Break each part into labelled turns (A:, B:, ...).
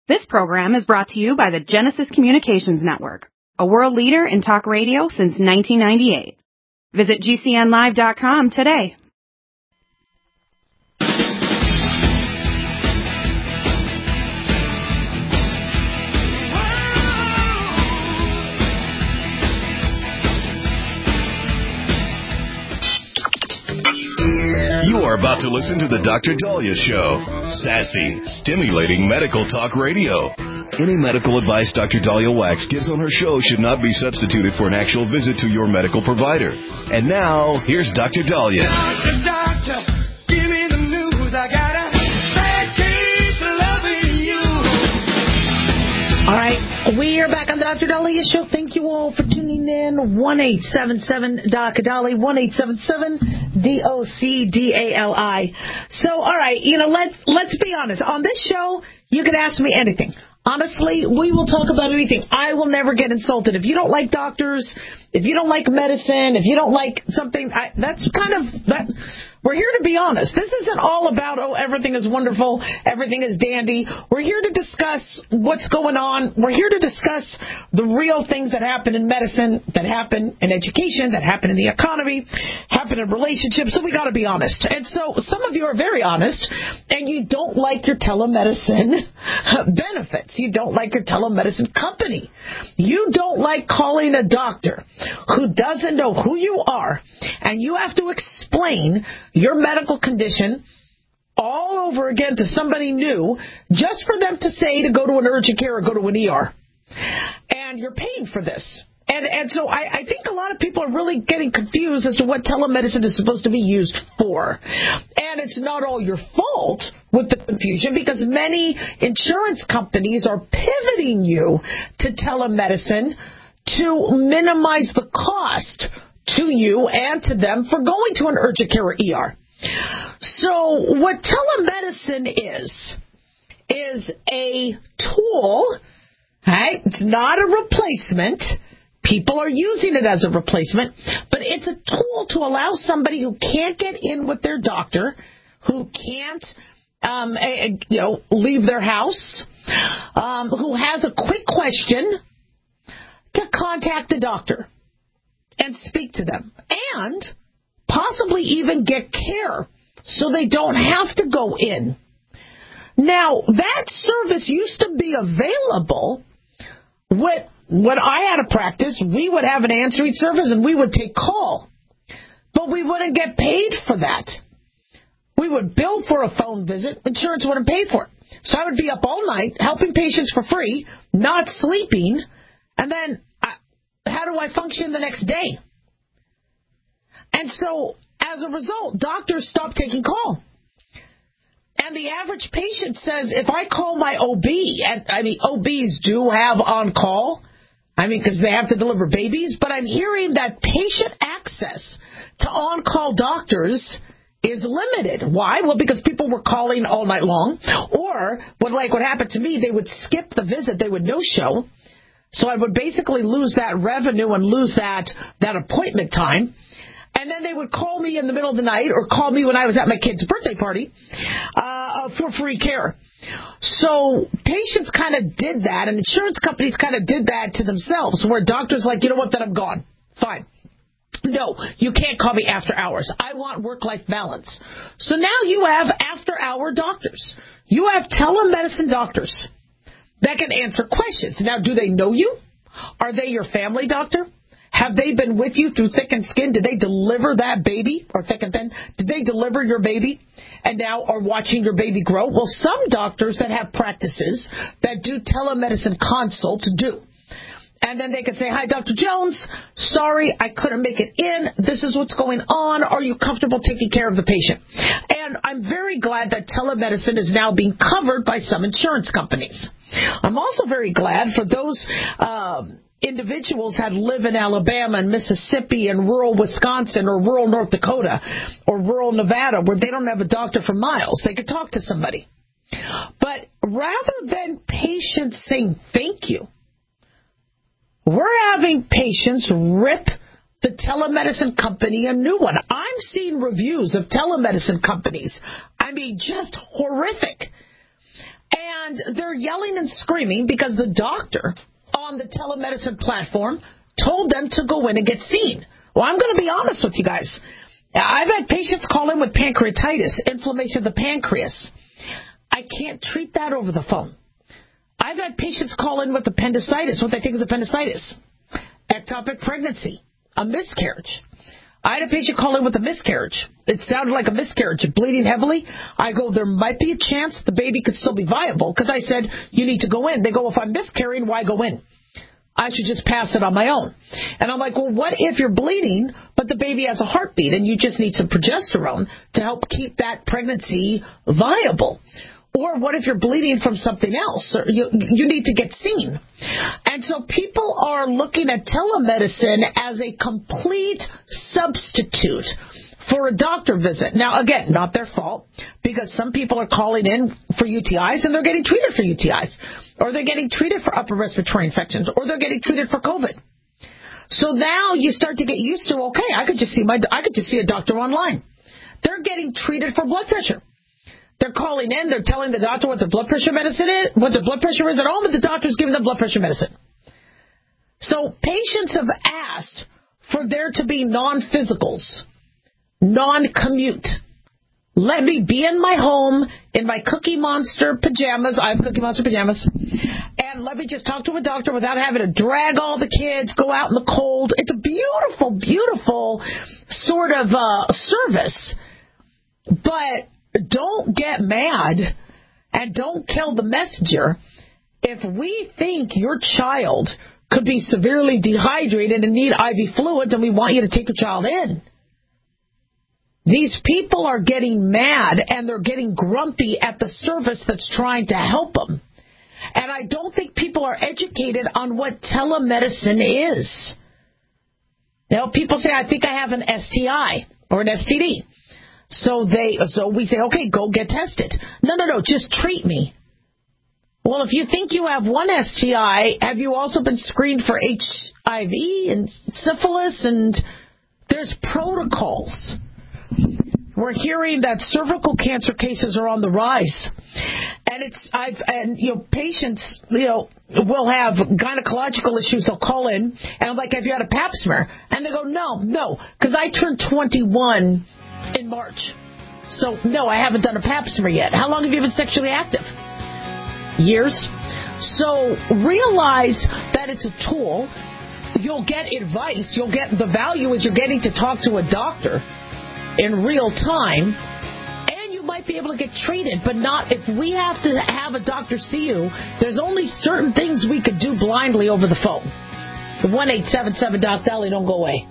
A: This program is brought to you by the Genesis Communications Network, a world leader in talk radio since 1998. Visit GCNlive.com today.
B: You are about to listen to the Dr. Daliah Show. Sassy, stimulating medical talk radio. Any medical advice Dr. Daliah Wax gives on her show should not be substituted for an actual visit to your medical provider. And now, here's Dr. Daliah.
C: Doctor, give me the news. I got a bad case of loving you.
D: All right, we are back on the Dr. Daliah Show. Thank you all for tuning in. 1-877-DOC-DALI, 1-877-DOC-DALI. So, all right, let's be honest. On this show, you can ask me anything. Honestly, we will talk about anything. I will never get insulted. If you don't like doctors, if you don't like medicine, if you don't like something, that's kind of that. We're here to be honest. This isn't all about, everything is wonderful, everything is dandy. We're here to discuss what's going on. We're here to discuss the real things that happen in medicine, that happen in education, that happen in the economy, happen in relationships. So we got to be honest. And so some of you are very honest, and you don't like your telemedicine benefits. You don't like your telemedicine company. You don't like calling a doctor who doesn't know who you are, and you have to explain your medical condition all over again to somebody new just for them to say to go to an urgent care or go to an ER. And you're paying for this. And so I think a lot of people are really getting confused as to what telemedicine is supposed to be used for. And it's not all your fault with the confusion, because many insurance companies are pivoting you to telemedicine to minimize the cost to you and to them for going to an urgent care or ER. So what telemedicine is a tool, right? It's not a replacement. People are using it as a replacement, but it's a tool to allow somebody who can't get in with their doctor, who can't leave their house, who has a quick question, to contact the doctor and speak to them, and possibly even get care so they don't have to go in. Now, that service used to be available when I had a practice. We would have an answering service and we would take call, but we wouldn't get paid for that. We would bill for a phone visit. Insurance wouldn't pay for it. So I would be up all night helping patients for free, not sleeping, and then how do I function the next day? And so, as a result, doctors stopped taking call. And the average patient says, if I call my OB, and OBs do have on-call, because they have to deliver babies, but I'm hearing that patient access to on-call doctors is limited. Why? Well, because people were calling all night long, or what happened to me, they would skip the visit, they would no-show. So I would basically lose that revenue and lose that appointment time. And then they would call me in the middle of the night or call me when I was at my kid's birthday party for free care. So patients kind of did that, and insurance companies kind of did that to themselves, where doctors like, you know what, then I'm gone. Fine. No, you can't call me after hours. I want work-life balance. So now you have after-hour doctors. You have telemedicine doctors that can answer questions. Now, do they know you? Are they your family doctor? Have they been with you through thick and skin? Did they deliver that baby, or thick and thin? Did they deliver your baby and now are watching your baby grow? Well, some doctors that have practices that do telemedicine consults do. And then they can say, hi, Dr. Jones, sorry, I couldn't make it in. This is what's going on. Are you comfortable taking care of the patient? And I'm very glad that telemedicine is now being covered by some insurance companies. I'm also very glad for those individuals that live in Alabama and Mississippi and rural Wisconsin or rural North Dakota or rural Nevada, where they don't have a doctor for miles. They could talk to somebody. But rather than patients saying thank you, we're having patients rip the telemedicine company a new one. I'm seeing reviews of telemedicine companies. Just horrific. And they're yelling and screaming because the doctor on the telemedicine platform told them to go in and get seen. Well, I'm going to be honest with you guys. I've had patients call in with pancreatitis, inflammation of the pancreas. I can't treat that over the phone. I've had patients call in with appendicitis, what they think is appendicitis, ectopic pregnancy, a miscarriage. I had a patient call in with a miscarriage. It sounded like a miscarriage, bleeding heavily. I go, there might be a chance the baby could still be viable, because I said, you need to go in. They go, if I'm miscarrying, why go in? I should just pass it on my own. And I'm like, well, what if you're bleeding, but the baby has a heartbeat and you just need some progesterone to help keep that pregnancy viable? Or what if you're bleeding from something else? Or you need to get seen. And so people are looking at telemedicine as a complete substitute for a doctor visit. Now, again, not their fault, because some people are calling in for UTIs and they're getting treated for UTIs, or they're getting treated for upper respiratory infections, or they're getting treated for COVID. So now you start to get used to, okay, I could just see a doctor online. They're getting treated for blood pressure. They're calling in, they're telling the doctor what their blood pressure medicine is, what their blood pressure is at home, and the doctor's giving them blood pressure medicine. So patients have asked for there to be non-physicals, non-commute. Let me be in my home in my Cookie Monster pajamas. I have Cookie Monster pajamas. And let me just talk to a doctor without having to drag all the kids, go out in the cold. It's a beautiful, beautiful sort of service. But don't get mad and don't kill the messenger if we think your child could be severely dehydrated and need IV fluids and we want you to take your child in. These people are getting mad and they're getting grumpy at the service that's trying to help them. And I don't think people are educated on what telemedicine is. You know, people say, I think I have an STI or an STD. So we say, okay, go get tested. No, just treat me. Well, if you think you have one STI, have you also been screened for HIV and syphilis? And there's protocols. We're hearing that cervical cancer cases are on the rise. And patients, will have gynecological issues. They'll call in and I'm like, have you had a pap smear? And they go, no, because I turned 21 in March. So, no, I haven't done a pap smear yet. How long have you been sexually active? Years. So, realize that it's a tool. You'll get advice. You'll get the value is you're getting to talk to a doctor in real time. And you might be able to get treated, but not if we have to have a doctor see you. There's only certain things we could do blindly over the phone. 1-877-DOC-DOLLY, don't go away.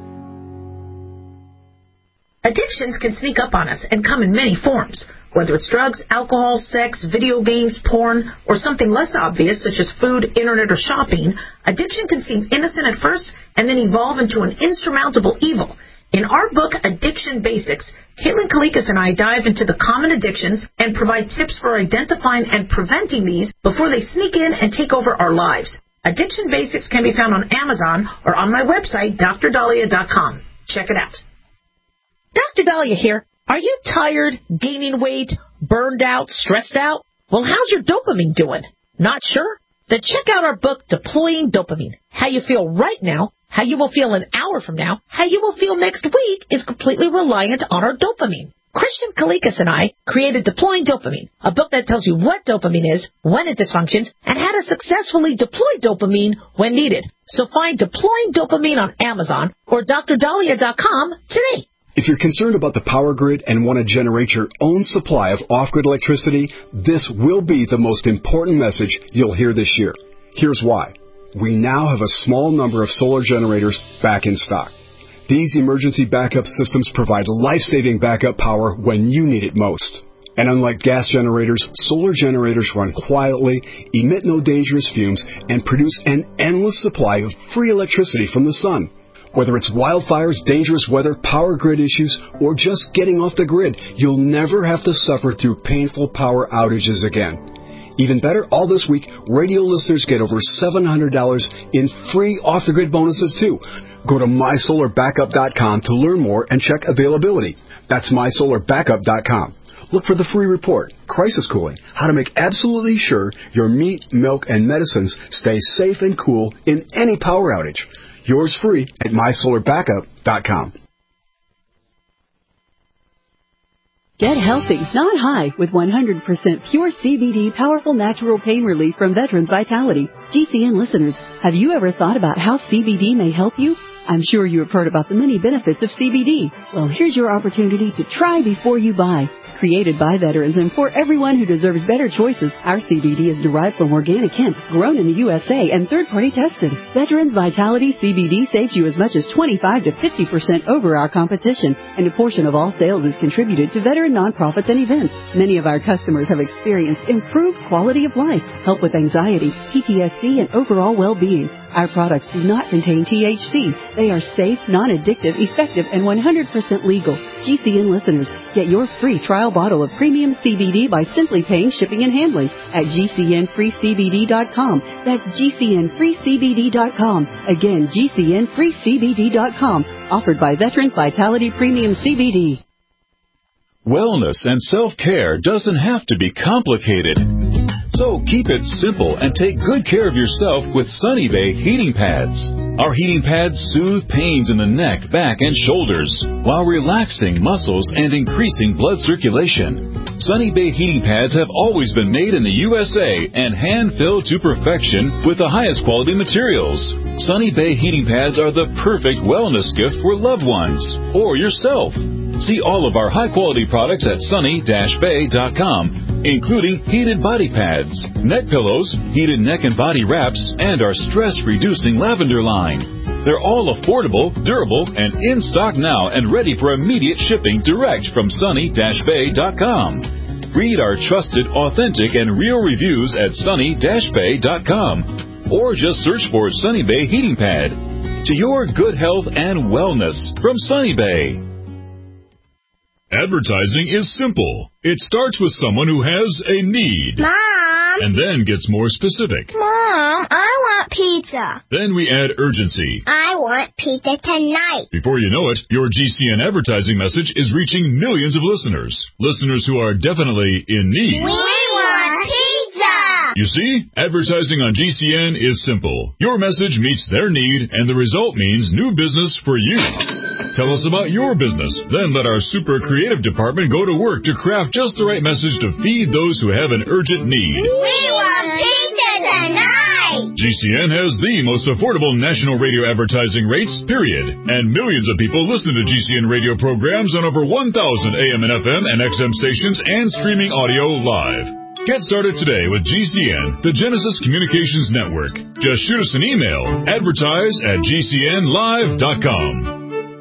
E: Addictions can sneak up on us and come in many forms, whether it's drugs, alcohol, sex, video games, porn, or something less obvious such as food, internet, or shopping. Addiction can seem innocent at first and then evolve into an insurmountable evil. In our book, Addiction Basics, Caitlin Kalikas and I dive into the common addictions and provide tips for identifying and preventing these before they sneak in and take over our lives. Addiction Basics can be found on Amazon or on my website, DrDahlia.com. Check it out.
D: Dr. Dahlia here. Are you tired, gaining weight, burned out, stressed out? Well, how's your dopamine doing? Not sure? Then check out our book, Deploying Dopamine. How you feel right now, how you will feel an hour from now, how you will feel next week is completely reliant on our dopamine. Christian Kalikas and I created Deploying Dopamine, a book that tells you what dopamine is, when it dysfunctions, and how to successfully deploy dopamine when needed. So find Deploying Dopamine on Amazon or DrDahlia.com today.
F: If you're concerned about the power grid and want to generate your own supply of off-grid electricity, this will be the most important message you'll hear this year. Here's why. We now have a small number of solar generators back in stock. These emergency backup systems provide life-saving backup power when you need it most. And unlike gas generators, solar generators run quietly, emit no dangerous fumes, and produce an endless supply of free electricity from the sun. Whether it's wildfires, dangerous weather, power grid issues, or just getting off the grid, you'll never have to suffer through painful power outages again. Even better, all this week, radio listeners get over $700 in free off-the-grid bonuses, too. Go to mysolarbackup.com to learn more and check availability. That's mysolarbackup.com. Look for the free report, Crisis Cooling, how to make absolutely sure your meat, milk, and medicines stay safe and cool in any power outage. Yours free at mysolarbackup.com.
G: Get healthy, not high, with 100% pure CBD powerful natural pain relief from Veterans Vitality. GCN listeners, have you ever thought about how CBD may help you? I'm sure you have heard about the many benefits of CBD. Well, here's your opportunity to try before you buy. Created by veterans and for everyone who deserves better choices, our CBD is derived from organic hemp, grown in the USA, and third-party tested. Veterans Vitality CBD saves you as much as 25 to 50% over our competition, and a portion of all sales is contributed to veteran nonprofits and events. Many of our customers have experienced improved quality of life, help with anxiety, PTSD, and overall well-being. Our products do not contain THC. They are safe, non-addictive, effective, and 100% legal. GCN listeners, get your free trial bottle of premium CBD by simply paying shipping and handling at GCNFreeCBD.com. That's GCNFreeCBD.com. Again, GCNFreeCBD.com. Offered by Veterans Vitality Premium CBD.
H: Wellness and self-care doesn't have to be complicated. So keep it simple and take good care of yourself with Sunny Bay heating pads. Our heating pads soothe pains in the neck, back, and shoulders while relaxing muscles and increasing blood circulation. Sunny Bay heating pads have always been made in the USA and hand-filled to perfection with the highest quality materials. Sunny Bay heating pads are the perfect wellness gift for loved ones or yourself. See all of our high-quality products at sunny-bay.com, including heated body pads, neck pillows, heated neck and body wraps, and our stress-reducing lavender line. They're all affordable, durable, and in stock now and ready for immediate shipping direct from sunny-bay.com. Read our trusted, authentic, and real reviews at sunny-bay.com, or just search for Sunny Bay Heating Pad. To your good health and wellness from Sunny Bay.
I: Advertising is simple. It starts with someone who has a need.
J: Mom!
I: And then gets more specific.
J: Mom, I want pizza.
I: Then we add urgency.
J: I want pizza tonight.
I: Before you know it, your GCN advertising message is reaching millions of listeners. Listeners who are definitely in need.
J: We want pizza!
I: You see, advertising on GCN is simple. Your message meets their need, and the result means new business for you. Tell us about your business. Then let our super creative department go to work to craft just the right message to feed those who have an urgent need.
J: We want pizza tonight!
I: GCN has the most affordable national radio advertising rates, period. And millions of people listen to GCN radio programs on over 1,000 AM and FM and XM stations and streaming audio live. Get started today with GCN, the Genesis Communications Network. Just shoot us an email, advertise@gcnlive.com.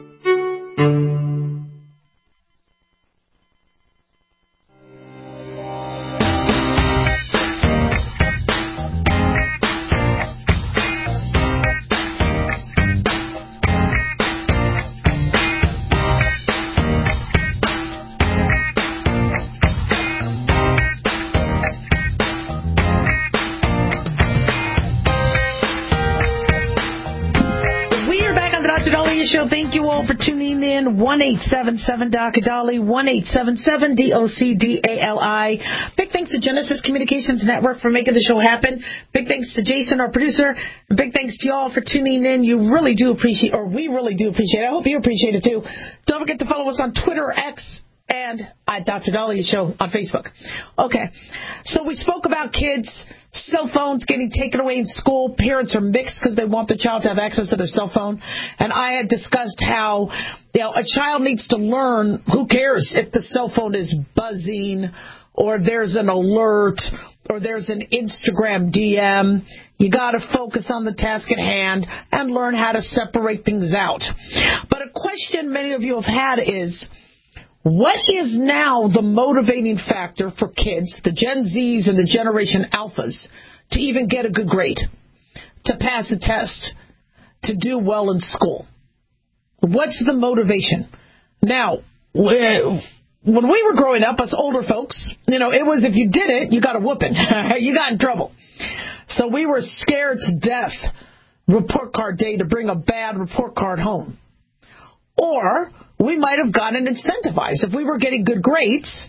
D: Show. Thank you all for tuning in. 1-877-DOC-DOLLY, 1-877-DOC-DALI. Big thanks to Genesis Communications Network for making the show happen. Big thanks to Jason, our producer. And big thanks to y'all for tuning in. You really do appreciate, or we really do appreciate it. I hope you appreciate it too. Don't forget to follow us on Twitter, X, and at Dr. Dahlia Show on Facebook. Okay, so we spoke about kids, cell phones getting taken away in school. Parents are mixed because they want the child to have access to their cell phone. And I had discussed how, a child needs to learn, who cares if the cell phone is buzzing or there's an alert or there's an Instagram DM. You got to focus on the task at hand and learn how to separate things out. But a question many of you have had is, what is now the motivating factor for kids, the Gen Zs and the Generation Alphas, to even get a good grade, to pass a test, to do well in school? What's the motivation? Now, when we were growing up, us older folks, it was if you did it, you got a whooping. You got in trouble. So we were scared to death, report card day, to bring a bad report card home. Or we might have gotten incentivized. If we were getting good grades,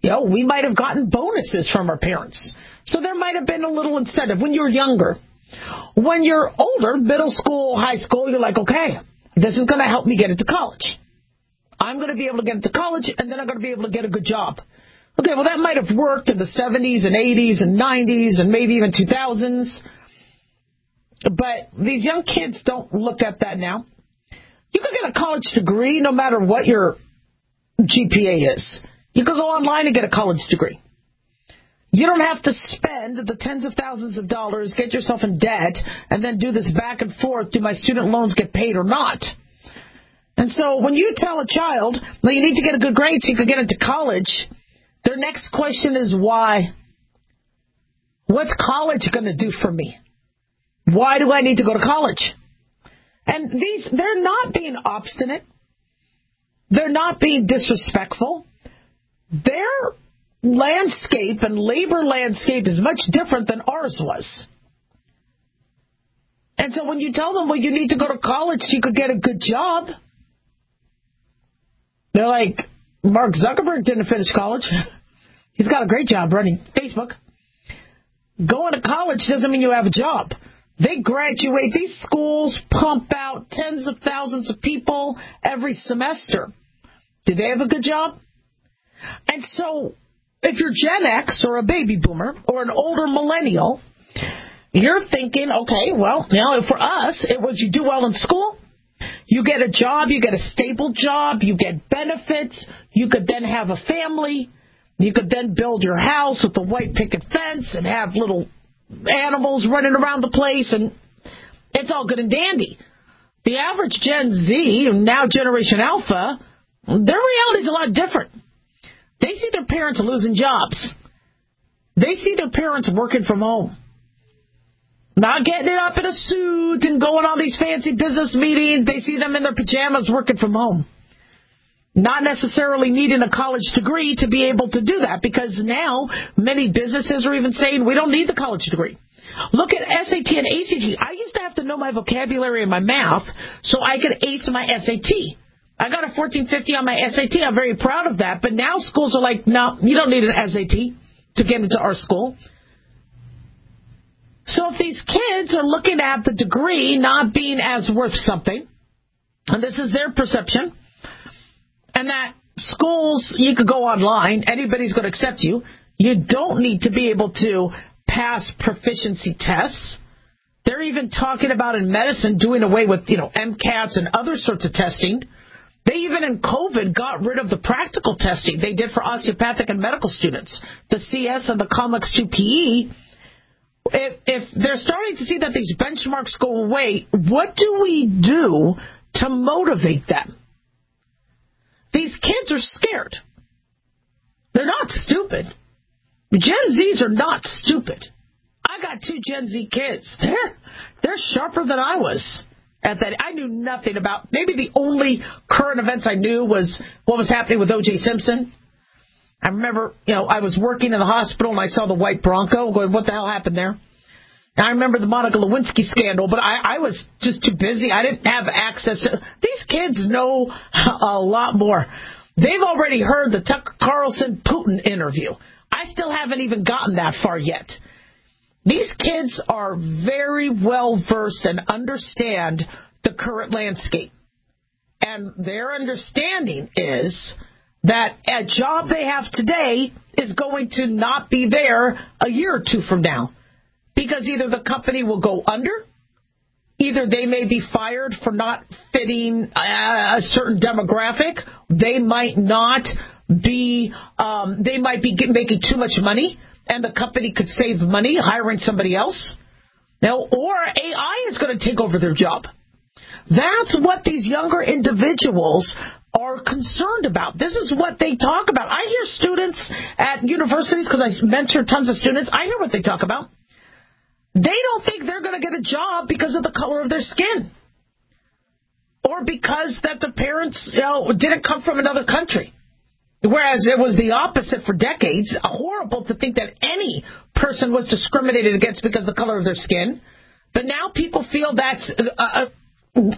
D: we might have gotten bonuses from our parents. So there might have been a little incentive when you're younger. When you're older, middle school, high school, you're like, okay, this is going to help me get into college. I'm going to be able to get into college, and then I'm going to be able to get a good job. Okay, well, that might have worked in the 70s and 80s and 90s and maybe even 2000s. But these young kids don't look at that now. You could get a college degree no matter what your GPA is. You could go online and get a college degree. You don't have to spend the tens of thousands of dollars, get yourself in debt, and then do this back and forth. Do my student loans get paid or not? And so when you tell a child, well, you need to get a good grade so you can get into college, their next question is why? What's college going to do for me? Why do I need to go to college? And they're not being obstinate. They're not being disrespectful. Their landscape and labor landscape is much different than ours was. And so when you tell them, well, you need to go to college so you could get a good job, they're like, Mark Zuckerberg didn't finish college. He's got a great job running Facebook. Going to college doesn't mean you have a job. They graduate. These schools pump out tens of thousands of people every semester. Do they have a good job? And so if you're Gen X or a baby boomer or an older millennial, you're thinking, okay, well, for us, it was you do well in school, you get a job, you get a stable job, you get benefits, you could then have a family, you could then build your house with a white picket fence and have little animals running around the place, and it's all good and dandy. The average Gen Z, now Generation Alpha, their reality is a lot different. They see their parents losing jobs. They see their parents working from home. Not getting it up in a suit and going on these fancy business meetings. They see them in their pajamas working from home. Not necessarily needing a college degree to be able to do that, because now many businesses are even saying we don't need the college degree. Look at SAT and ACT. I used to have to know my vocabulary and my math so I could ace my SAT. I got a 1450 on my SAT. I'm very proud of that. But now schools are like, no, you don't need an SAT to get into our school. So if these kids are looking at the degree not being as worth something, and this is their perception, and that schools, you could go online, anybody's going to accept you. You don't need to be able to pass proficiency tests. They're even talking about in medicine doing away with, MCATs and other sorts of testing. They even in COVID got rid of the practical testing they did for osteopathic and medical students, the CS and the COMLEX 2PE. If they're starting to see that these benchmarks go away, what do we do to motivate them? These kids are scared. They're not stupid. Gen Zs are not stupid. I got 2 Gen Z kids. They're sharper than I was at that. I knew nothing about, maybe the only current events I knew was what was happening with O.J. Simpson. I remember, I was working in the hospital and I saw the white Bronco going, what the hell happened there? And I remember the Monica Lewinsky scandal, but I was just too busy. I didn't have access to. These kids know a lot more. They've already heard the Tucker Carlson Putin interview. I still haven't even gotten that far yet. These kids are very well versed and understand the current landscape. And their understanding is that a job they have today is going to not be there a year or 2 from now. Because either the company will go under, either they may be fired for not fitting a certain demographic, they might not be, making too much money, and the company could save money hiring somebody else. Or AI is going to take over their job. That's what these younger individuals are concerned about. This is what they talk about. I hear students at universities, because I mentor tons of students, I hear what they talk about. They don't think they're going to get a job because of the color of their skin, or because that the parents didn't come from another country. Whereas it was the opposite for decades. Horrible to think that any person was discriminated against because of the color of their skin. But now people feel that's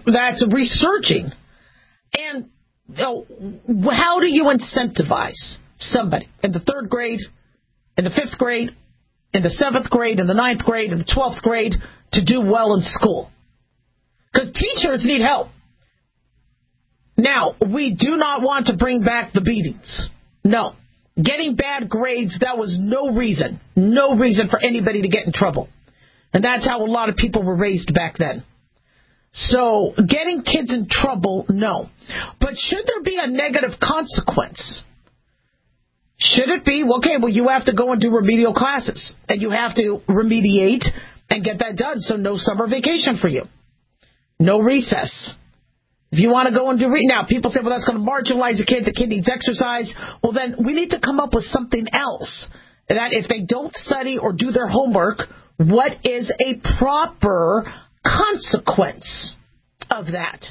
D: resurging. And how do you incentivize somebody in the 3rd grade, in the 5th grade, in the 7th grade, in the 9th grade, in the 12th grade to do well in school. Because teachers need help. Now, we do not want to bring back the beatings. No. Getting bad grades, that was no reason for anybody to get in trouble. And that's how a lot of people were raised back then. So, getting kids in trouble, no. But should there be a negative consequence? Should it be, okay, well, you have to go and do remedial classes, and you have to remediate and get that done, so no summer vacation for you. No recess. If you want to go and do now, people say, well, that's going to marginalize the kid needs exercise. Well, then we need to come up with something else. That if they don't study or do their homework, what is a proper consequence of that?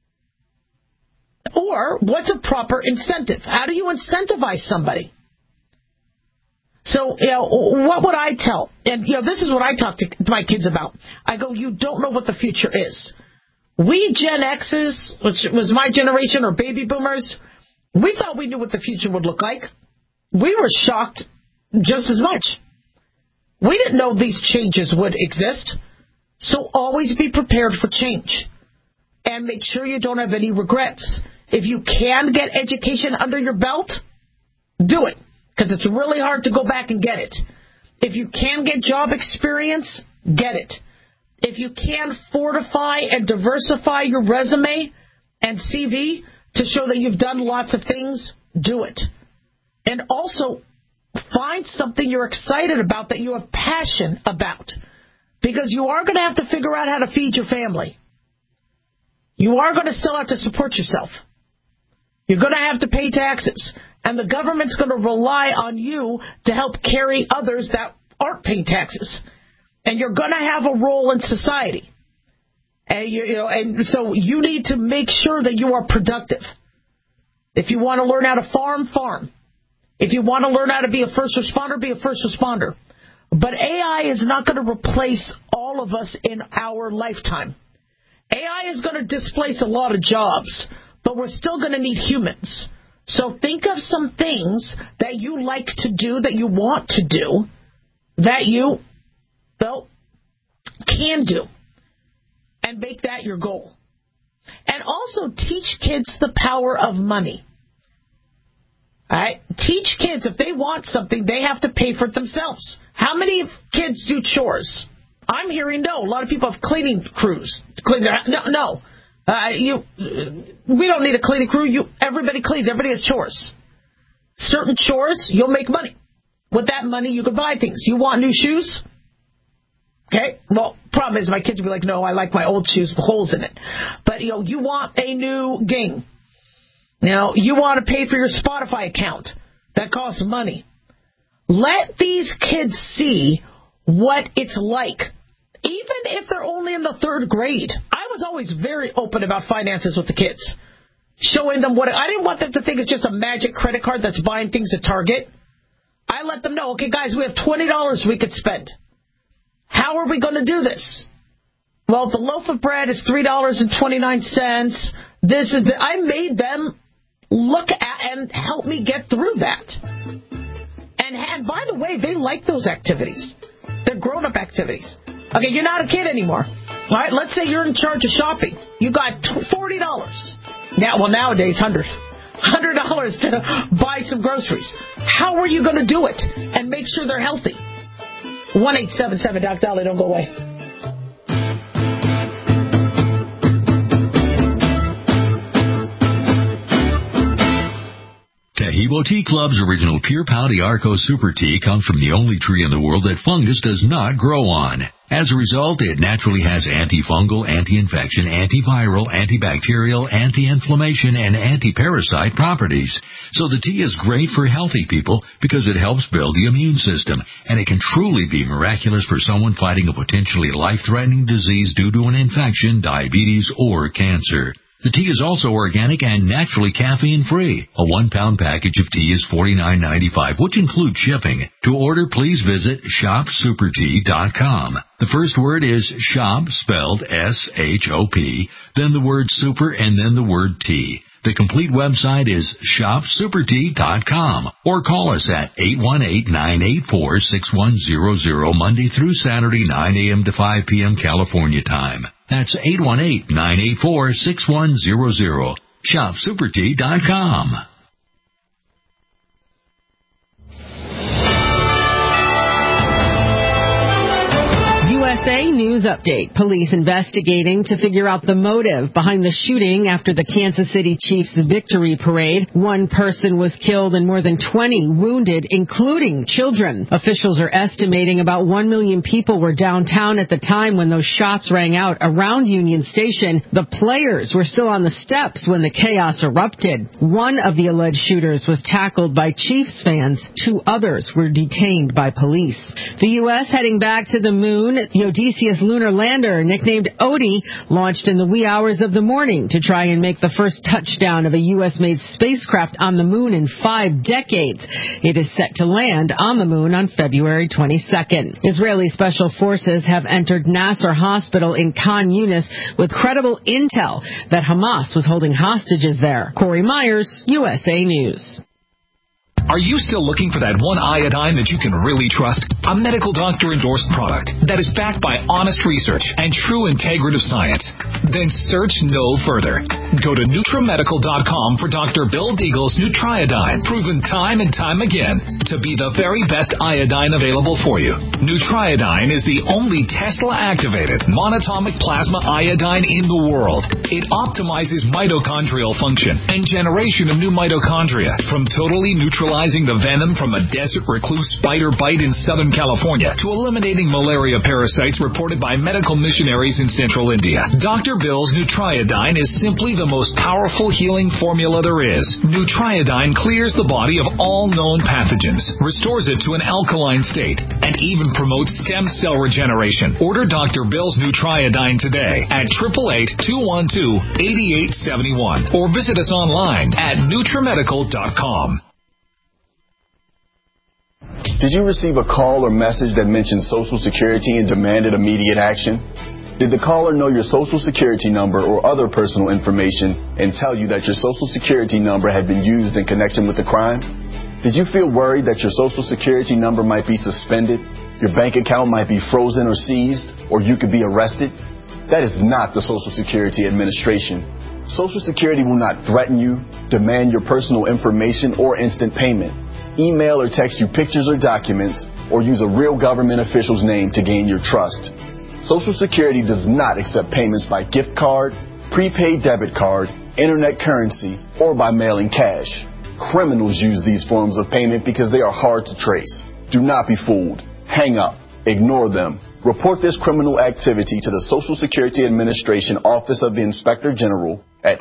D: Or what's a proper incentive? How do you incentivize somebody? So, what would I tell? And, this is what I talk to my kids about. I go, you don't know what the future is. We Gen X's, which was my generation, or baby boomers, we thought we knew what the future would look like. We were shocked just as much. We didn't know these changes would exist. So always be prepared for change. And make sure you don't have any regrets. If you can get education under your belt, do it. Because it's really hard to go back and get it. If you can get job experience, get it. If you can fortify and diversify your resume and CV to show that you've done lots of things, do it. And also, find something you're excited about that you have passion about. Because you are going to have to figure out how to feed your family. You are going to still have to support yourself. You're going to have to pay taxes. And the government's going to rely on you to help carry others that aren't paying taxes. And you're going to have a role in society. And, and so you need to make sure that you are productive. If you want to learn how to farm, farm. If you want to learn how to be a first responder, be a first responder. But AI is not going to replace all of us in our lifetime. AI is going to displace a lot of jobs, but we're still going to need humans. So think of some things that you like to do, that you want to do, that you, can do, and make that your goal. And also teach kids the power of money. All right? Teach kids, if they want something, they have to pay for it themselves. How many kids do chores? I'm hearing no. A lot of people have cleaning crews. No. We don't need a cleaning crew. Everybody cleans. Everybody has chores. Certain chores, you'll make money. With that money, you can buy things. You want new shoes? Okay. Well, problem is my kids will be like, no, I like my old shoes with holes in it. But, you want a new game. Now, you want to pay for your Spotify account. That costs money. Let these kids see what it's like. Even if they're only in the 3rd grade. I was always very open about finances with the kids. Showing them I didn't want them to think it's just a magic credit card that's buying things at Target. I let them know, okay, guys, we have $20 we could spend. How are we going to do this? Well, the loaf of bread is $3.29. I made them look at and help me get through that. And by the way, they like those activities. They're grown-up activities. Okay, you're not a kid anymore. All right, let's say you're in charge of shopping. You got $40. Nowadays, $100 to buy some groceries. How are you going to do it and make sure they're healthy? 1-877-Doc-Dolly, don't go away.
K: Taheebo Tea Club's original Pure Pau d'Arco Super Tea comes from the only tree in the world that fungus does not grow on. As a result, it naturally has antifungal, anti-infection, antiviral, antibacterial, anti-inflammation, and anti-parasite properties. So the tea is great for healthy people because it helps build the immune system, and it can truly be miraculous for someone fighting a potentially life-threatening disease due to an infection, diabetes, or cancer. The tea is also organic and naturally caffeine-free. A 1-pound package of tea is $49.95, which includes shipping. To order, please visit shopsupertea.com. The first word is shop, spelled S-H-O-P, then the word super, and then the word tea. The complete website is shopsupertea.com or call us at 818-984-6100 Monday through Saturday, 9 a.m. to 5 p.m. California time. That's 818-984-6100. shopsupertea.com.
L: USA News Update. Police investigating to figure out the motive behind the shooting after the Kansas City Chiefs victory parade. One person was killed and more than 20 wounded, including children. Officials are estimating about 1 million people were downtown at the time when those shots rang out around Union Station. The players were still on the steps when the chaos erupted. One of the alleged shooters was tackled by Chiefs fans. 2 others were detained by police. The U.S. heading back to the moon. The Odysseus lunar lander, nicknamed Odie, launched in the wee hours of the morning to try and make the first touchdown of a U.S.-made spacecraft on the moon in 5 decades. It is set to land on the moon on February 22nd. Israeli special forces have entered Nasser Hospital in Khan Yunis with credible intel that Hamas was holding hostages there. Corey Myers, USA News.
M: Are you still looking for that one iodine that you can really trust? A medical doctor-endorsed product that is backed by honest research and true integrative science? Then search no further. Go to NutriMedical.com for Dr. Bill Deagle's Nutriodine, proven time and time again to be the very best iodine available for you. Nutriodine is the only Tesla-activated monatomic plasma iodine in the world. It optimizes mitochondrial function and generation of new mitochondria from totally neutralizing the venom from a desert recluse spider bite in Southern California to eliminating malaria parasites reported by medical missionaries in Central India. Dr. Bill's Nutriodine is simply the most powerful healing formula there is. Nutriodine clears the body of all known pathogens, restores it to an alkaline state, and even promotes stem cell regeneration. Order Dr. Bill's Nutriodine today at 888-212-8871 or visit us online at NutriMedical.com.
N: Did you receive a call or message that mentioned Social Security and demanded immediate action? Did the caller know your Social Security number or other personal information and tell you that your Social Security number had been used in connection with the crime? Did you feel worried that your Social Security number might be suspended, your bank account might be frozen or seized, or you could be arrested? That is not the Social Security Administration. Social Security will not threaten you, demand your personal information, or instant payment. Email or text you pictures or documents, or use a real government official's name to gain your trust. Social Security does not accept payments by gift card, prepaid debit card, internet currency, or by mailing cash. Criminals use these forms of payment because they are hard to trace. Do not be fooled. Hang up. Ignore them. Report this criminal activity to the Social Security Administration Office of the Inspector General at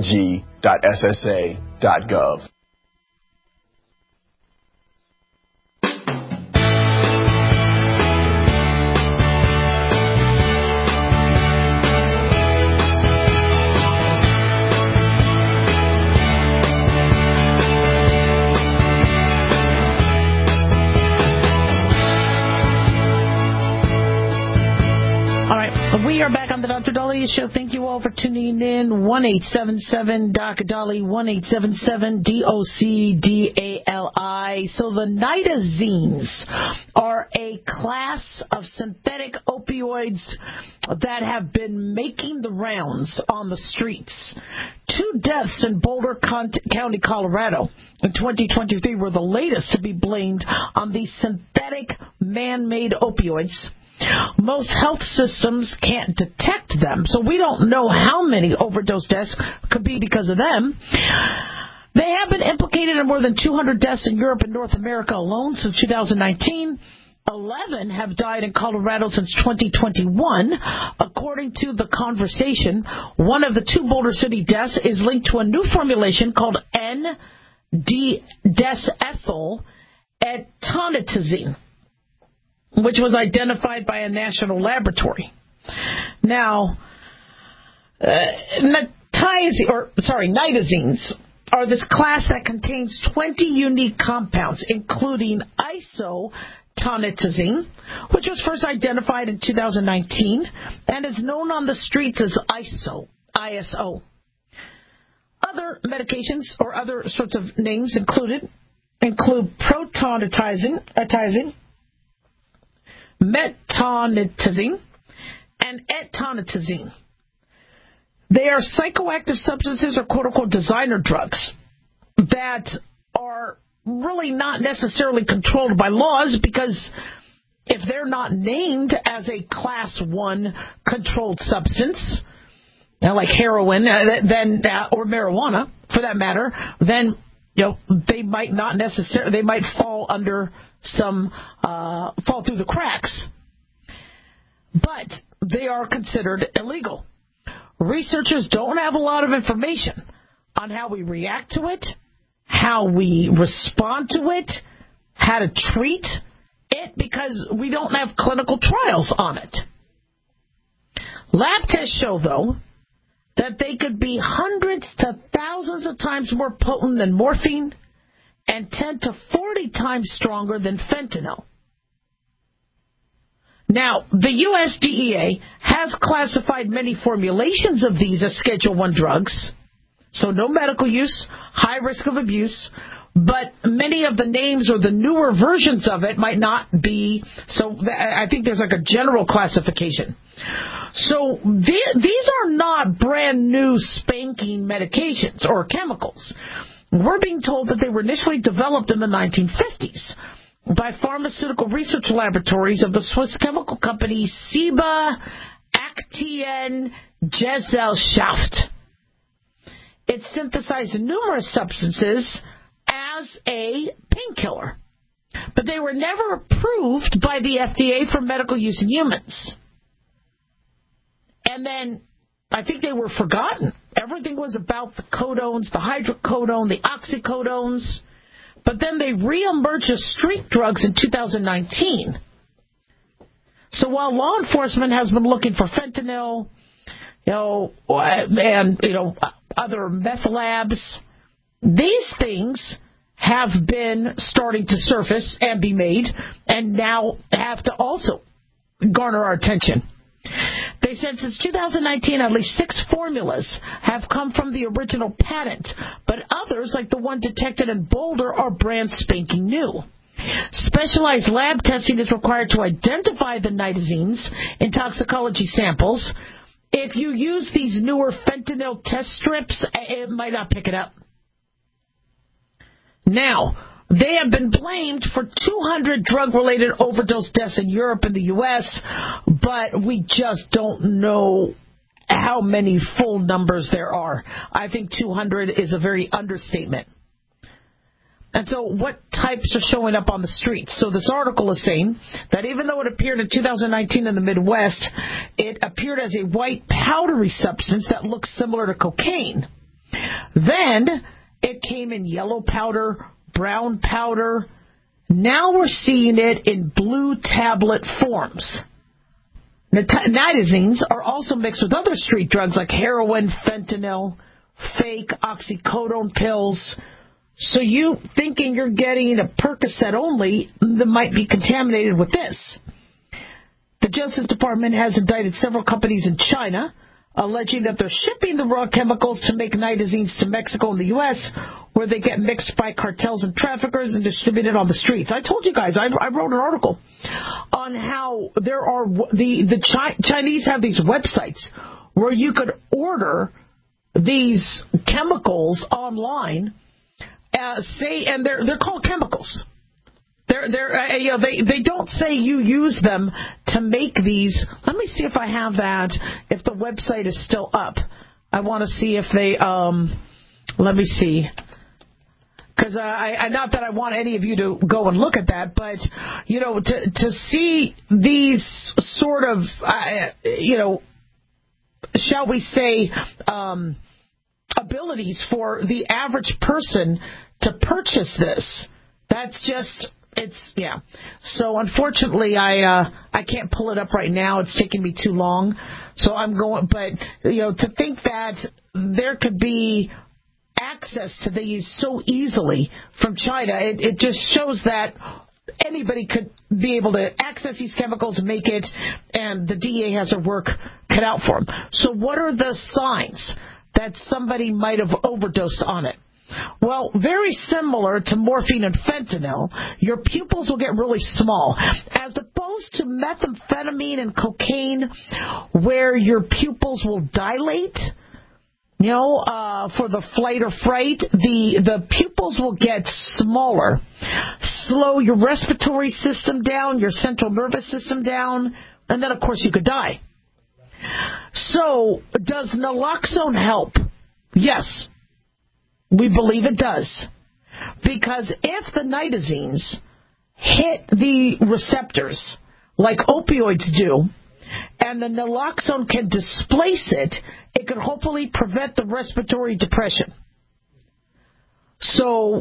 N: oig.ssa.gov.
D: We are back on the Dr. Dahlia Show. Thank you all for tuning in. 1-877-Dr. 1-877-DOCDALI. So the nitazines are a class of synthetic opioids that have been making the rounds on the streets. 2 deaths in Boulder County, Colorado in 2023 were the latest to be blamed on these synthetic man-made opioids. Most health systems can't detect them, so we don't know how many overdose deaths could be because of them. They have been implicated in more than 200 deaths in Europe and North America alone since 2019. 11 have died in Colorado since 2021. According to The Conversation, one of the 2 Boulder City deaths is linked to a new formulation called N-desethyl etonitazine, which was identified by a national laboratory. Now, nitazines are this class that contains 20 unique compounds, including isotonitazine, which was first identified in 2019 and is known on the streets as ISO. Other medications or other sorts of names include protonitazing, metonitazine, and etonitazine. They are psychoactive substances or quote-unquote designer drugs that are really not necessarily controlled by laws, because if they're not named as a Class 1 controlled substance, like heroin, then or marijuana, for that matter, then they might not necessarily, they might fall under some fall through the cracks. But they are considered illegal. Researchers don't have a lot of information on how we react to it, how we respond to it, how to treat it, because we don't have clinical trials on it. Lab tests show, though, that they could be hundreds to thousands of times more potent than morphine and 10 to 40 times stronger than fentanyl. Now, the U.S. DEA has classified many formulations of these as Schedule I drugs, so no medical use, high risk of abuse, but many of the names or the newer versions of it might not be, so I think there's like a general classification. So these are not brand new spanking medications or chemicals. We're being told that they were initially developed in the 1950s by pharmaceutical research laboratories of the Swiss chemical company Ciba Aktien Gesellschaft. It synthesized numerous substances as a painkiller, but they were never approved by the FDA for medical use in humans. And then I think they were forgotten. Everything was about the codones, the hydrocodone, the oxycodones. But then they reemerged as street drugs in 2019. So while law enforcement has been looking for fentanyl, and other meth labs, these things have been starting to surface and be made, and now have to also garner our attention. They said since 2019, at least 6 formulas have come from the original patent, but others, like the one detected in Boulder, are brand spanking new. Specialized lab testing is required to identify the nitazines in toxicology samples. If you use these newer fentanyl test strips, it might not pick it up. Now, they have been blamed for 200 drug-related overdose deaths in Europe and the U.S., but we just don't know how many full numbers there are. I think 200 is a very understatement. And so what types are showing up on the streets? So this article is saying that even though it appeared in 2019 in the Midwest, it appeared as a white powdery substance that looks similar to cocaine. Then it came in yellow powder, brown powder. Now we're seeing it in blue tablet forms. Nitazines are also mixed with other street drugs like heroin, fentanyl, fake oxycodone pills. So you thinking you're getting a Percocet only that might be contaminated with this. The Justice Department has indicted several companies in China, alleging that they're shipping the raw chemicals to make nitazines to Mexico and the U.S., where they get mixed by cartels and traffickers and distributed on the streets. I told you guys, I wrote an article on how there are the Chinese have these websites where you could order these chemicals online, and they're called chemicals. They don't say you use them to make these. Let me see if I have that, if the website is still up. I want to see if they, let me see. Because I not that I want any of you to go and look at that, but, to see these sort of, shall we say, abilities for the average person to purchase this, that's just... yeah. So unfortunately, I can't pull it up right now. It's taking me too long. So I'm going, but to think that there could be access to these so easily from China, it just shows that anybody could be able to access these chemicals and make it, and the DEA has their work cut out for them. So what are the signs that somebody might have overdosed on it. Well, very similar to morphine and fentanyl, your pupils will get really small, as opposed to methamphetamine and cocaine, where your pupils will dilate. For the flight or fright, the pupils will get smaller, slow your respiratory system down, your central nervous system down, and then, of course, you could die. So, does naloxone help? Yes. We believe it does. Because if the nitazenes hit the receptors like opioids do, and the naloxone can displace it, it can hopefully prevent the respiratory depression. So,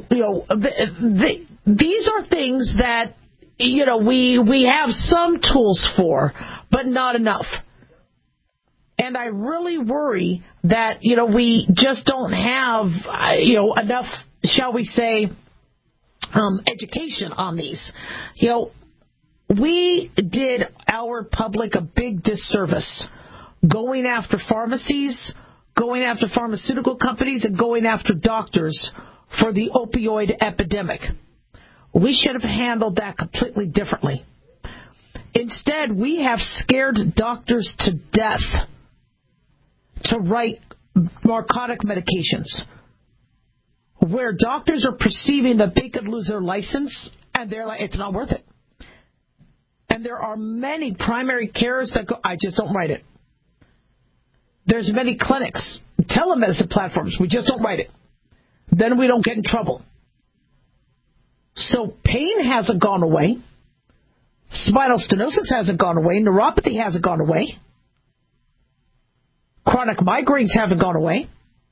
D: these are things that, we have some tools for, but not enough. And I really worry that, we just don't have, enough, shall we say, education on these. We did our public a big disservice going after pharmacies, going after pharmaceutical companies, and going after doctors for the opioid epidemic. We should have handled that completely differently. Instead, we have scared doctors to death to write narcotic medications, where doctors are perceiving that they could lose their license, and they're like, it's not worth it. And there are many primary carers that go, I just don't write it. There's many clinics, telemedicine platforms, we just don't write it. Then we don't get in trouble. So pain hasn't gone away. Spinal stenosis hasn't gone away. Neuropathy hasn't gone away. Chronic migraines haven't gone away.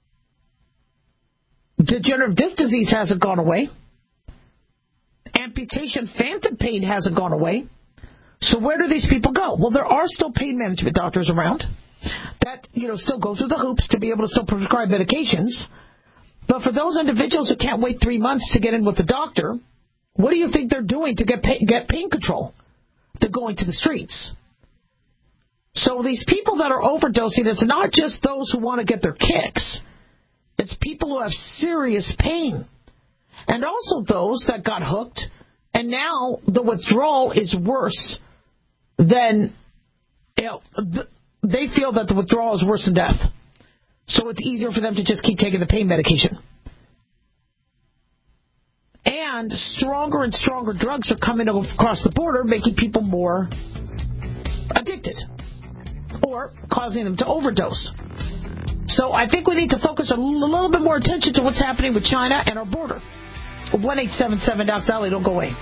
D: Degenerative disc disease hasn't gone away. Amputation phantom pain hasn't gone away. So where do these people go? Well, there are still pain management doctors around that, still go through the hoops to be able to still prescribe medications. But for those individuals who can't wait 3 months to get in with the doctor, what do you think they're doing to get pain control? They're going to the streets. So these people that are overdosing, it's not just those who want to get their kicks. It's people who have serious pain. And also those that got hooked, and now the withdrawal is worse than, they feel that the withdrawal is worse than death. So it's easier for them to just keep taking the pain medication. And stronger and stronger drugs are coming across the border, making people more addicted or causing them to overdose. So I think we need to focus a little bit more attention to what's happening with China and our border. 1-877-DOC-DOLLY, don't go away.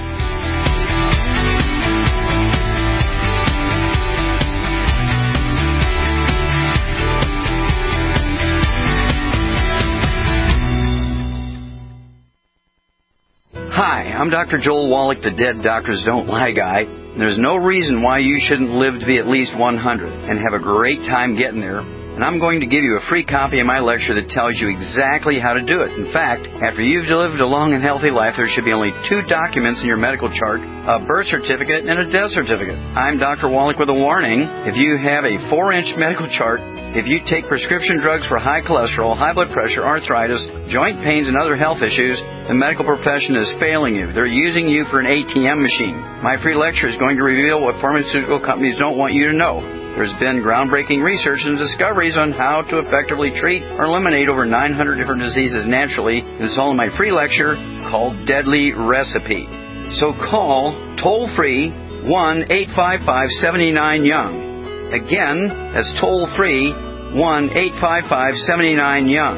O: Hi, I'm Dr. Joel Wallach, the Dead Doctors Don't Lie guy. There's no reason why you shouldn't live to be at least 100 and have a great time getting there. And I'm going to give you a free copy of my lecture that tells you exactly how to do it. In fact, after you've lived a long and healthy life, there should be only 2 documents in your medical chart, a birth certificate and a death certificate. I'm Dr. Wallach with a warning. If you have a 4-inch medical chart, if you take prescription drugs for high cholesterol, high blood pressure, arthritis, joint pains, and other health issues, the medical profession is failing you. They're using you for an ATM machine. My free lecture is going to reveal what pharmaceutical companies don't want you to know. There's been groundbreaking research and discoveries on how to effectively treat or eliminate over 900 different diseases naturally. It's all in my free lecture called Deadly Recipe. So call toll-free 1-855-79-YOUNG. Again, that's toll-free 1-855-79-YOUNG.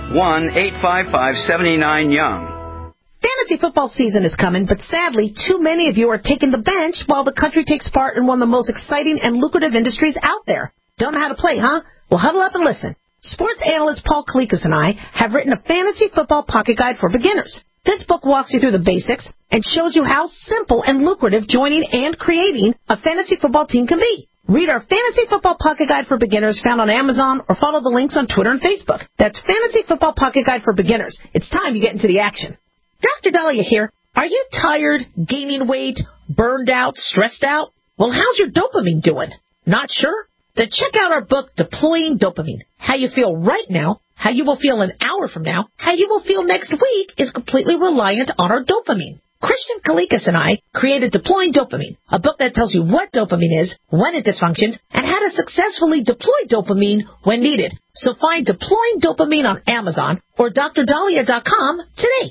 O: 1-855-79-YOUNG.
E: Fantasy football season is coming, but sadly, too many of you are taking the bench while the country takes part in one of the most exciting and lucrative industries out there. Don't know how to play, huh? Well, huddle up and listen. Sports analyst Paul Kalikas and I have written a fantasy football pocket guide for beginners. This book walks you through the basics and shows you how simple and lucrative joining and creating a fantasy football team can be. Read our Fantasy Football Pocket Guide for Beginners found on Amazon or follow the links on Twitter and Facebook. That's Fantasy Football Pocket Guide for Beginners. It's time you get into the action. Dr. Dahlia here. Are you tired, gaining weight, burned out, stressed out? Well, how's your dopamine doing? Not sure? then check out our book, Deploying Dopamine. How you feel right now, how you will feel an hour from now, how you will feel next week is completely reliant on our dopamine. Christian Kalikas and I created Deploying Dopamine, a book that tells you what dopamine is, when it dysfunctions, and how to successfully deploy dopamine when needed. So find Deploying Dopamine on Amazon or DrDahlia.com today.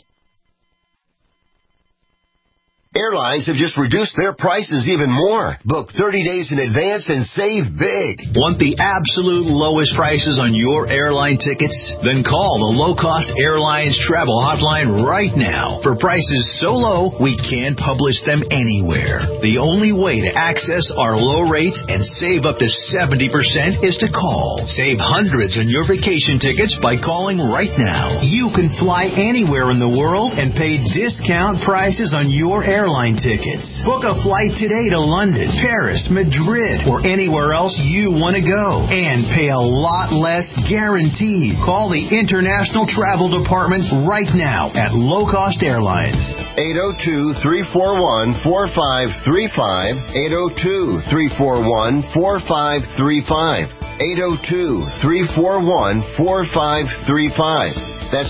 P: Airlines have just reduced their prices even more. Book 30 days in advance and save big.
Q: Want the absolute lowest prices on your airline tickets? Then call the Low Cost Airlines Travel Hotline right now. For prices so low, we can't publish them anywhere. The only way to access our low rates and save up to 70% is to call. Save hundreds on your vacation tickets by calling right now. You can fly anywhere in the world and pay discount prices on your airline tickets. Book a flight today to London, Paris, Madrid, or anywhere else you want to go. And pay a lot less guaranteed. Call the International Travel Department right now at Low Cost Airlines.
P: 802-341-4535. 802-341-4535. 802-341-4535. That's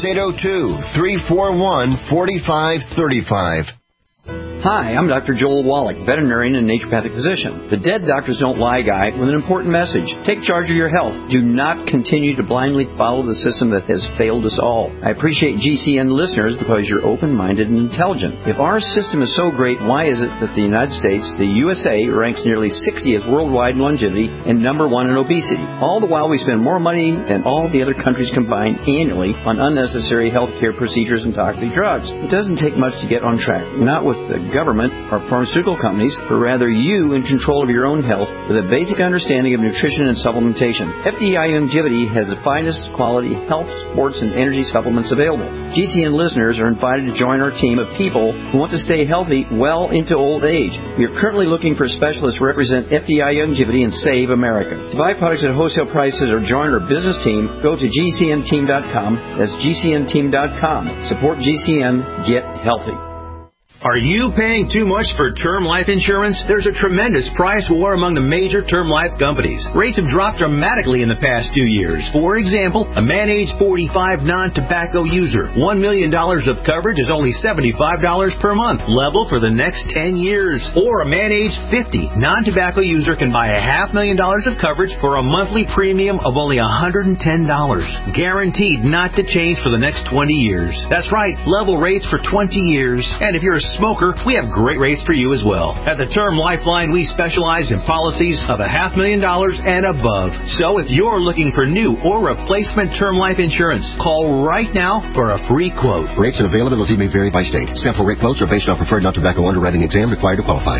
P: 802-341-4535.
O: Hi, I'm Dr. Joel Wallach, veterinarian and naturopathic physician. The Dead Doctors Don't Lie guy with an important message. Take charge of your health. Do not continue to blindly follow the system that has failed us all. I appreciate GCN listeners because you're open-minded and intelligent. If our system is so great, why is it that the United States, the USA, ranks nearly 60th worldwide in longevity and number 1 in obesity? All the while we spend more money than all the other countries combined annually on unnecessary health care procedures and toxic drugs. It doesn't take much to get on track. Not with the government or pharmaceutical companies, but rather you in control of your own health with a basic understanding of nutrition and supplementation. FDI Longevity has the finest quality health, sports, and energy supplements available. GCN listeners are invited to join our team of people who want to stay healthy well into old age. We are currently looking for specialists to represent FDI Longevity and Save America. To buy products at wholesale prices or join our business team, go to GCNteam.com. That's GCNteam.com. Support GCN. Get healthy.
Q: Are you paying too much for term life insurance? There's a tremendous price war among the major term life companies. Rates have dropped dramatically in the past 2 years. For example, a man age 45 non-tobacco user, $1 million of coverage is only $75 per month, level for the next 10 years. Or a man age 50 non-tobacco user can buy $500,000 of coverage for a monthly premium of only $110, guaranteed not to change for the next 20 years. That's right, level rates for 20 years. And if you're a smoker, we have great rates for you as well. At the Term Lifeline, we specialize in policies of $500,000 and above. So if you're looking for new or replacement term life insurance, call right now for a free quote.
P: Rates and availability may vary by state. Sample rate quotes are based on preferred non-tobacco underwriting exam required to qualify.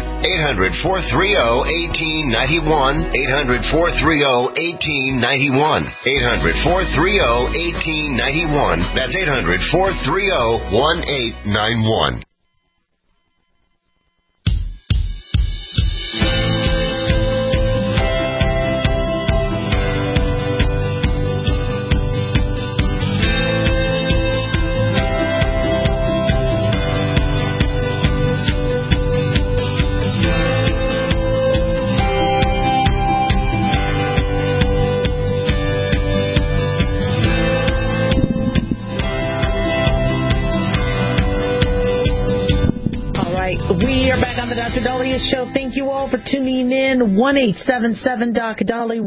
P: 800-430-1891. 800-430-1891. 800-430-1891. That's 800-430-1891.
E: We are back on the Dr. Dahlia Show. Thank you all for tuning in. 1-877-Doc-Dali,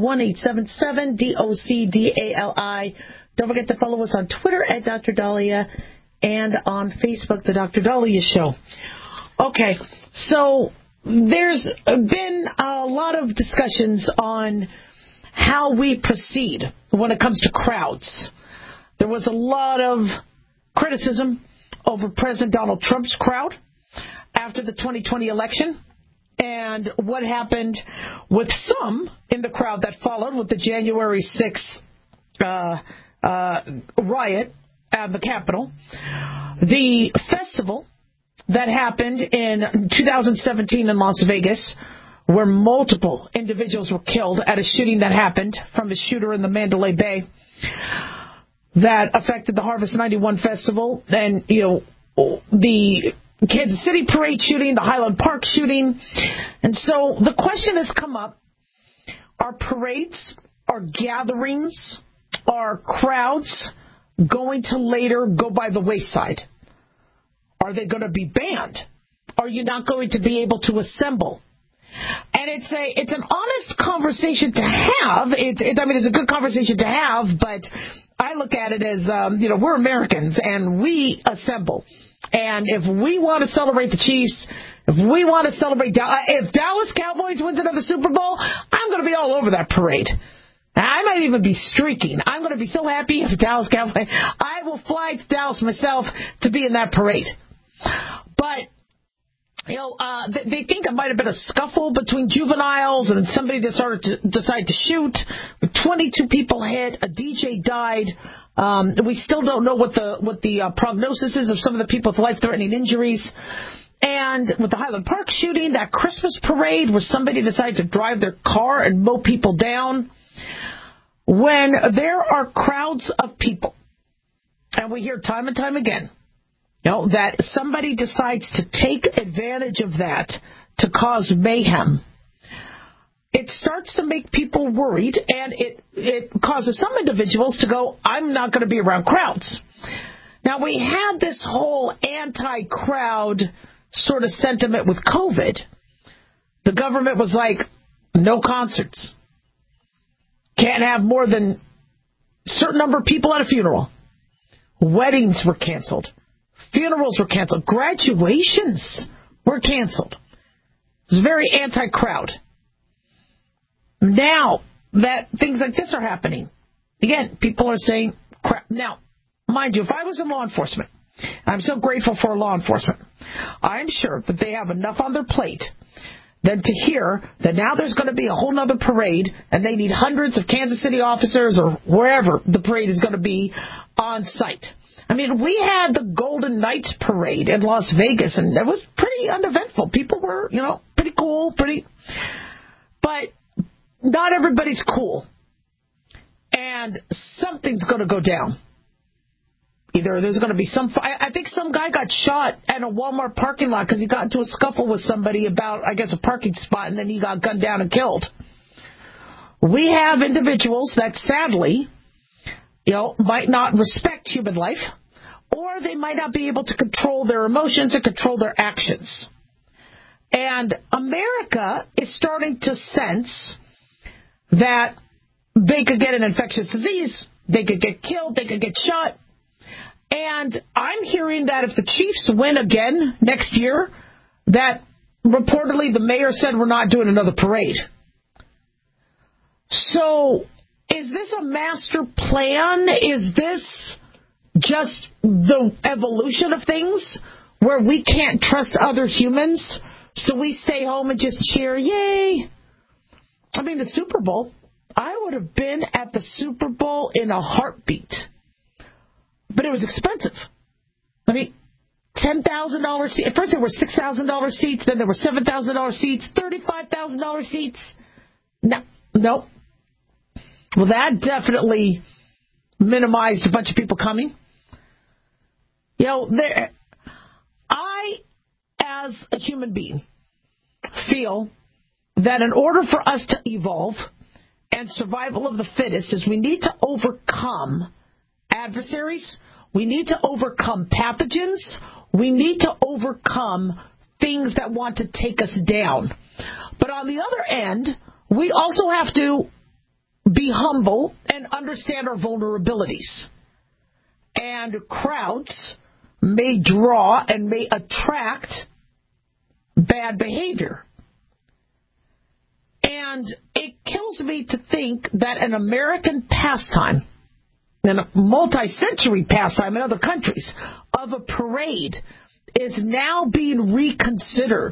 E: 1-877-DOC-DALI. Don't forget to follow us on Twitter at Dr. Dahlia and on Facebook, the Dr. Dahlia Show. Okay, so there's been a lot of discussions on how we proceed when it comes to crowds. There was a lot of criticism over President Donald Trump's crowd after the 2020 election and what happened with some in the crowd that followed with the January 6th riot at the Capitol. The festival that happened in 2017 in Las Vegas, where multiple individuals were killed at a shooting that happened from a shooter in the Mandalay Bay that affected the Harvest 91 Festival, and, the Kansas City parade shooting, the Highland Park shooting. And so the question has come up,
D: Are parades, are gatherings, are crowds going to later go by the wayside? Are they going to be banned? Are you not going to be able to assemble? And it's an honest conversation to have. It's a good conversation to have, but I look at it as, we're Americans and we assemble. And if we want to celebrate the Chiefs, if we want to celebrate, if Dallas Cowboys wins another Super Bowl, I'm going to be all over that parade. I might even be streaking. I'm going to be so happy if Dallas Cowboys. I will fly to Dallas myself to be in that parade. But they think it might have been a scuffle between juveniles, and somebody decided to shoot. 22 people hit. A DJ died. We still don't know what the prognosis is of some of the people with life-threatening injuries. And with the Highland Park shooting, that Christmas parade where somebody decided to drive their car and mow people down. When there are crowds of people, and we hear time and time again, that somebody decides to take advantage of that to cause mayhem, it starts to make people worried, and it causes some individuals to go, I'm not going to be around crowds. Now, we had this whole anti-crowd sort of sentiment with COVID. The government was like, no concerts. Can't have more than a certain number of people at a funeral. Weddings were canceled. Funerals were canceled. Graduations were canceled. It was very anti-crowd. Now that things like this are happening, again, people are saying crap. Now, mind you, if I was in law enforcement, I'm so grateful for law enforcement, I'm sure that they have enough on their plate than to hear that now there's going to be a whole other parade and they need hundreds of Kansas City officers or wherever the parade is going to be on site. I mean, we had the Golden Knights parade in Las Vegas, and it was pretty uneventful. People were, pretty cool, but not everybody's cool. And something's going to go down. Either there's going to be I think some guy got shot at a Walmart parking lot because he got into a scuffle with somebody about, I guess, a parking spot, and then he got gunned down and killed. We have individuals that sadly, might not respect human life, or they might not be able to control their emotions and control their actions. And America is starting to sense that they could get an infectious disease, they could get killed, they could get shot. And I'm hearing that if the Chiefs win again next year, that reportedly the mayor said we're not doing another parade. So is this a master plan? Is this just the evolution of things where we can't trust other humans, so we stay home and just cheer, yay? I mean, the Super Bowl, I would have been at the Super Bowl in a heartbeat. But it was expensive. I mean, $10,000 seats. At first there were $6,000 seats, then there were $7,000 seats, $35,000 seats. No. Well, that definitely minimized a bunch of people coming. I, as a human being, feel that in order for us to evolve and survival of the fittest is we need to overcome adversaries, we need to overcome pathogens, we need to overcome things that want to take us down. But on the other end, we also have to be humble and understand our vulnerabilities. And crowds may draw and may attract bad behavior. And it kills me to think that an American pastime and a multi-century pastime in other countries of a parade is now being reconsidered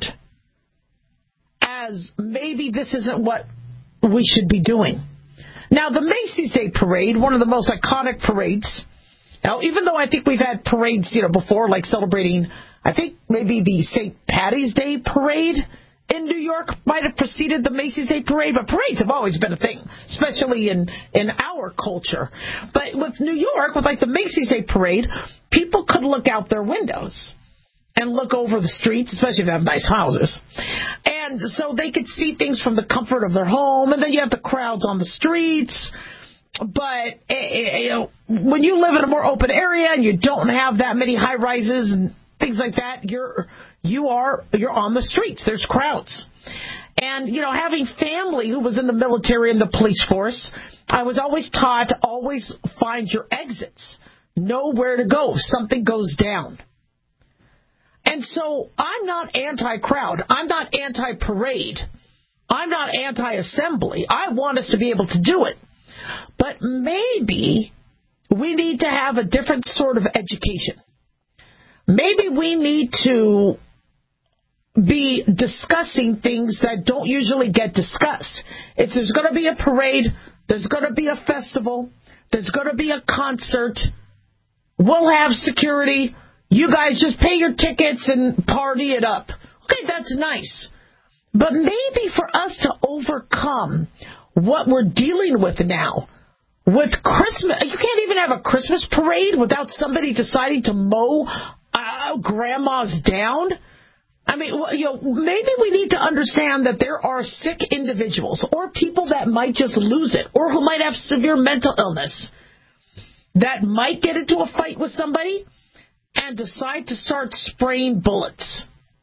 D: as maybe this isn't what we should be doing. Now, the Macy's Day Parade, one of the most iconic parades, even though I think we've had parades, before, like celebrating, I think maybe the St. Patty's Day Parade in New York might have preceded the Macy's Day Parade, but parades have always been a thing, especially in our culture. But with New York, with like the Macy's Day Parade, people could look out their windows and look over the streets, especially if they have nice houses, And so they could see things from the comfort of their home, and then you have the crowds on the streets. But when you live in a more open area and you don't have that many high rises and things like that, you're on the streets. There's crowds. And, having family who was in the military and the police force, I was always taught to always find your exits. Know where to go. Something goes down. And so I'm not anti-crowd. I'm not anti-parade. I'm not anti-assembly. I want us to be able to do it. But maybe we need to have a different sort of education. Maybe we need to be discussing things that don't usually get discussed. If there's going to be a parade, there's going to be a festival, there's going to be a concert, we'll have security. You guys just pay your tickets and party it up. Okay, that's nice. But maybe for us to overcome what we're dealing with now, with Christmas, you can't even have a Christmas parade without somebody deciding to mow grandmas down. I mean, maybe we need to understand that there are sick individuals or people that might just lose it or who might have severe mental illness that might get into a fight with somebody and decide to start spraying bullets.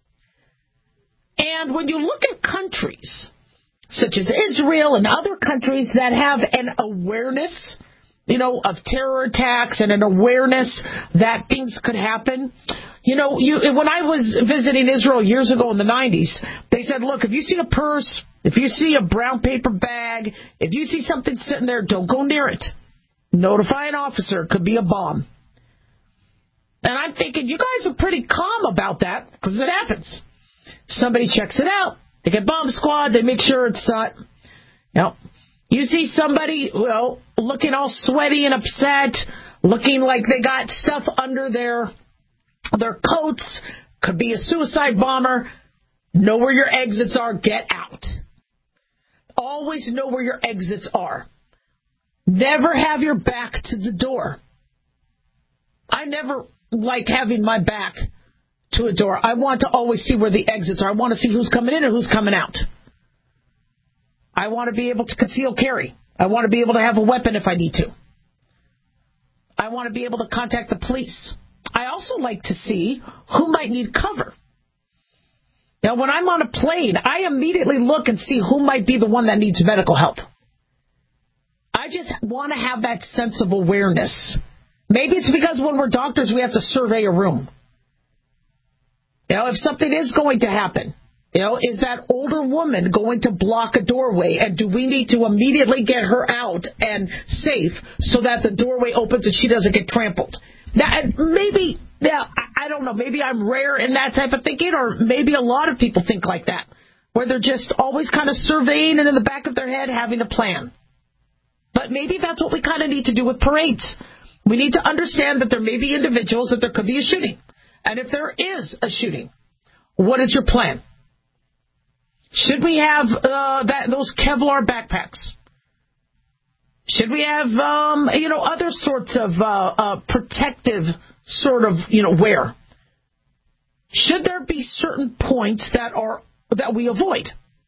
D: And when you look at countries such as Israel and other countries that have an awareness, of terror attacks and an awareness that things could happen. When I was visiting Israel years ago in the 90s, they said, look, if you see a purse, if you see a brown paper bag, if you see something sitting there, don't go near it. Notify an officer. It could be a bomb. And I'm thinking, you guys are pretty calm about that because it happens. Somebody checks it out. They get bomb squad. They make sure it's not. You see somebody, looking all sweaty and upset, looking like they got stuff under their coats. Could be a suicide bomber. Know where your exits are. Get out. Always know where your exits are. Never have your back to the door. I never like having my back to a door. I want to always see where the exits are. I want to see who's coming in and who's coming out. I want to be able to conceal carry. I want to be able to have a weapon if I need to. I want to be able to contact the police. I also like to see who might need cover. Now, when I'm on a plane, I immediately look and see who might be the one that needs medical help. I just want to have that sense of awareness. Maybe it's because when we're doctors, we have to survey a room. If something is going to happen, is that older woman going to block a doorway? And do we need to immediately get her out and safe so that the doorway opens and she doesn't get trampled? Now, maybe, I don't know, maybe I'm rare in that type of thinking, or maybe a lot of people think like that, where they're just always kind of surveying and in the back of their head having a plan. But maybe that's what we kind of need to do with parades. We need to understand that there may be individuals that there could be a shooting. And if there is a shooting, what is your plan? Should we have those Kevlar backpacks? Should we have, other sorts of protective sort of, wear? Should there be certain points that we avoid?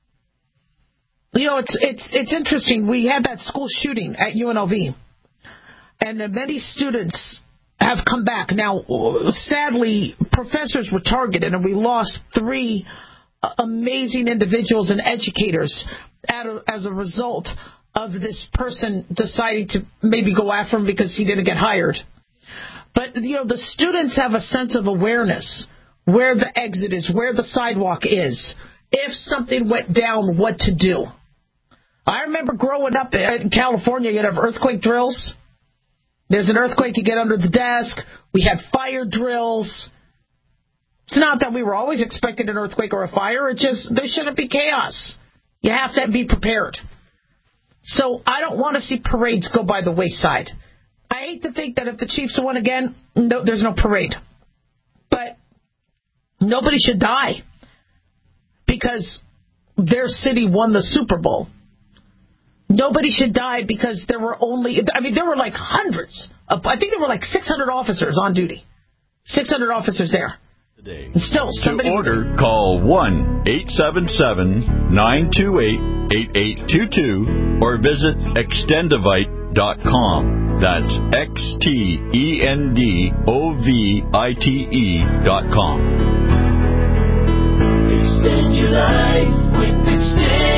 D: It's interesting. We had that school shooting at UNLV, and many students have come back. Now, sadly, professors were targeted, and we lost 3 amazing individuals and educators as a result of this person deciding to maybe go after him because he didn't get hired. But, the students have a sense of awareness, where the exit is, where the sidewalk is, if something went down, what to do. I remember growing up in California, you'd have earthquake drills. There's an earthquake, you get under the desk. We had fire drills. It's not that we were always expecting an earthquake or a fire. It's just there shouldn't be chaos. You have to be prepared. So I don't want to see parades go by the wayside. I hate to think that if the Chiefs won again, there's no parade. But nobody should die because their city won the Super Bowl. Nobody should die because there were like hundreds. I think there were like 600 officers on duty. 600 officers there. Still, somebody...
R: To order, call 1-877-928-8822 or visit extendovite.com. That's XTENDOVITE.com.
C: Extend your life with Extend.